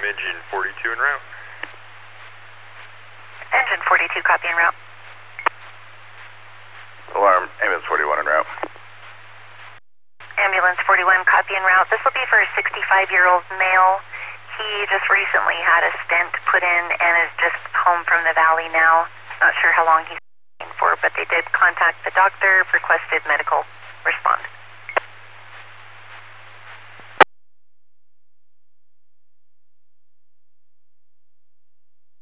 Engine 42 en route. Engine 42, copy en route. Alarm, ambulance 41 en route. Ambulance 41, copy en route. This will be for a 65-year-old male. He just recently had a stent put in and is just home from the valley now. Not sure how long he's for, but they did contact the doctor, requested medical response.